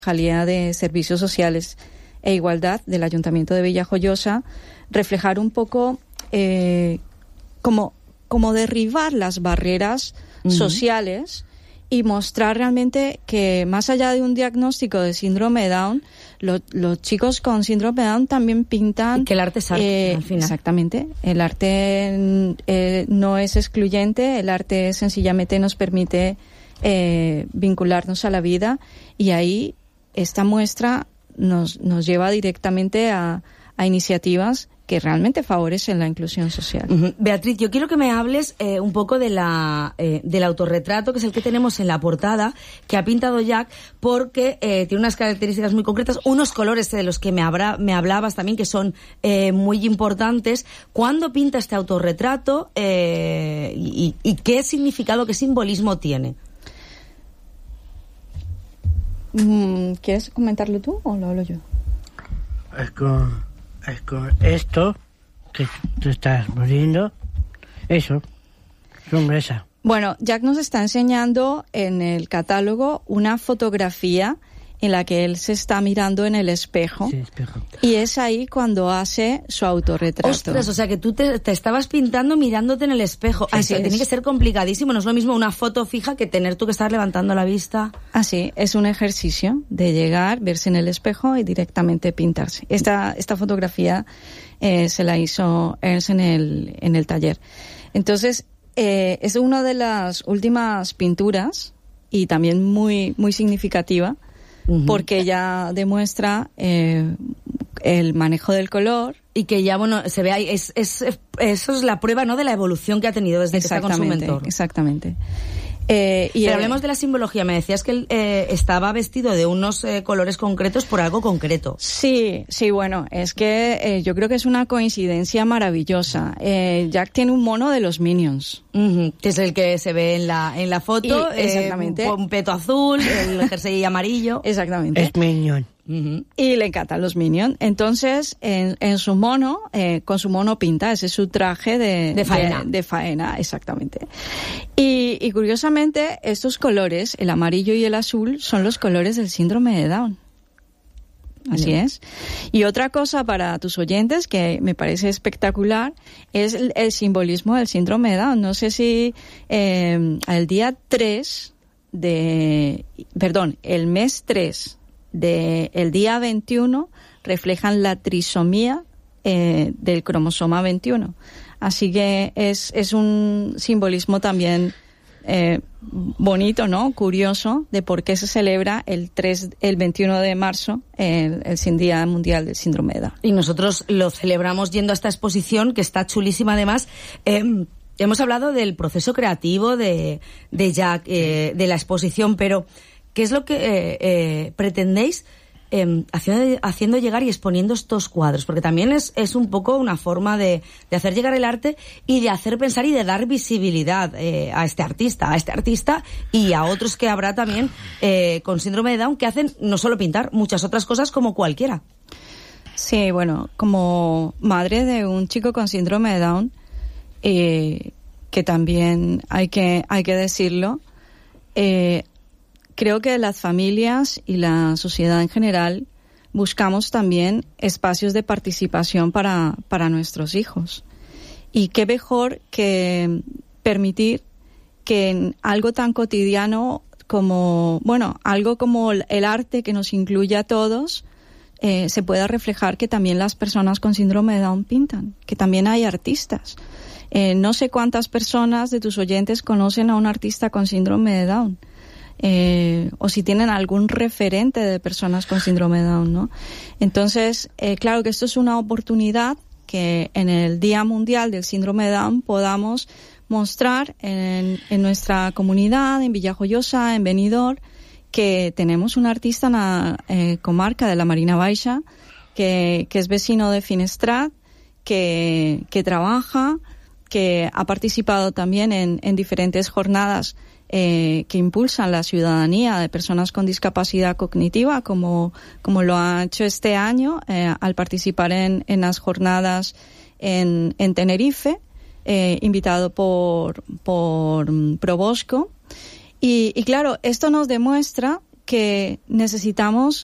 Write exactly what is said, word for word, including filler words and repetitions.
Concejalía de Servicios Sociales e Igualdad del Ayuntamiento de Villajoyosa, reflejar un poco eh, como, como derribar las barreras uh-huh. sociales y mostrar realmente que más allá de un diagnóstico de síndrome de Down, lo, los chicos con síndrome de Down también pintan... Y que el arte es arte, eh, al final. Exactamente. El arte eh, no es excluyente, el arte sencillamente nos permite eh, vincularnos a la vida, y ahí esta muestra nos, nos lleva directamente a, a iniciativas que realmente favorecen la inclusión social. Uh-huh. Beatriz, yo quiero que me hables eh, un poco de la eh, del autorretrato, que es el que tenemos en la portada, que ha pintado Jack, porque eh, tiene unas características muy concretas, unos colores de los que me, habrá, me hablabas también, que son eh, muy importantes. ¿Cuándo pinta este autorretrato eh, y, y qué significado, qué simbolismo tiene? ¿Quieres comentarlo tú o lo hablo yo? Es con, es con esto que tú estás muriendo, eso, sonrisa. Bueno, Jack nos está enseñando en el catálogo una fotografía en la que él se está mirando en el espejo. Sí, espejo. Y es ahí cuando hace su autorretrato. Ostras, o sea que tú te, te estabas pintando mirándote en el espejo. Sí, Así, tiene que ser complicadísimo. No es lo mismo una foto fija que tener tú que estar levantando la vista. Así, es un ejercicio de llegar, verse en el espejo y directamente pintarse. Esta, esta fotografía eh, se la hizo Ernst en el, en el taller. Entonces, eh, es una de las últimas pinturas y también muy, muy significativa, uh-huh. porque ella demuestra eh, el manejo del color. Y que ya, bueno, se ve ahí, es, es, eso es la prueba, ¿no?, de la evolución que ha tenido desde que está con su mentor. Exactamente. Eh, y Pero eh, hablemos de la simbología. Me decías que él eh, estaba vestido de unos eh, colores concretos por algo concreto. Sí, sí, bueno, es que eh, yo creo que es una coincidencia maravillosa. Eh, Jack tiene un mono de los Minions. Uh-huh, que es el que se ve en la en la foto. Y, exactamente. Eh, un peto azul, el jersey amarillo. Exactamente. Es Minion. Uh-huh. Y le encantan los Minions. Entonces, en, en su mono, eh, con su mono pinta, ese es su traje de, de faena. De, de faena, exactamente. Y, y curiosamente, estos colores, el amarillo y el azul, son los colores del síndrome de Down. Así Bien. es. Y otra cosa para tus oyentes que me parece espectacular es el, el simbolismo del síndrome de Down. No sé si eh, el día tres de, perdón, el mes tres de el día veintiuno reflejan la trisomía eh, del cromosoma veintiuno. Así que es, es un simbolismo también eh, bonito, ¿no? Curioso de por qué se celebra el tres, el veintiuno de marzo, el, el Día Mundial del Síndrome de Down. Y nosotros lo celebramos yendo a esta exposición, que está chulísima además. Eh, hemos hablado del proceso creativo de, de Jack, eh, de la exposición, pero ¿qué es lo que eh, eh, pretendéis eh, haciendo, haciendo llegar y exponiendo estos cuadros? Porque también es, es un poco una forma de, de hacer llegar el arte y de hacer pensar y de dar visibilidad eh, a este artista, a este artista y a otros que habrá también eh, con síndrome de Down, que hacen no solo pintar, muchas otras cosas como cualquiera. Sí, bueno, como madre de un chico con síndrome de Down, eh, que también hay que, hay que decirlo, eh, creo que las familias y la sociedad en general buscamos también espacios de participación para, para nuestros hijos. Y qué mejor que permitir que en algo tan cotidiano como, bueno, algo como el arte que nos incluye a todos, eh, se pueda reflejar que también las personas con síndrome de Down pintan, que también hay artistas. Eh, no sé cuántas personas de tus oyentes conocen a un artista con síndrome de Down. Eh, o si tienen algún referente de personas con síndrome de Down, ¿no? Entonces, eh, claro que esto es una oportunidad que en el Día Mundial del Síndrome de Down podamos mostrar en, en nuestra comunidad, en Villajoyosa, en Benidorm, que tenemos un artista en la eh, comarca de la Marina Baixa, que, que es vecino de Finestrat, que, que trabaja, que ha participado también en, en diferentes jornadas Eh, que impulsan la ciudadanía de personas con discapacidad cognitiva, como, como lo ha hecho este año eh, al participar en, en las jornadas en, en Tenerife, eh, invitado por, por Probosco. Y, y claro, esto nos demuestra que necesitamos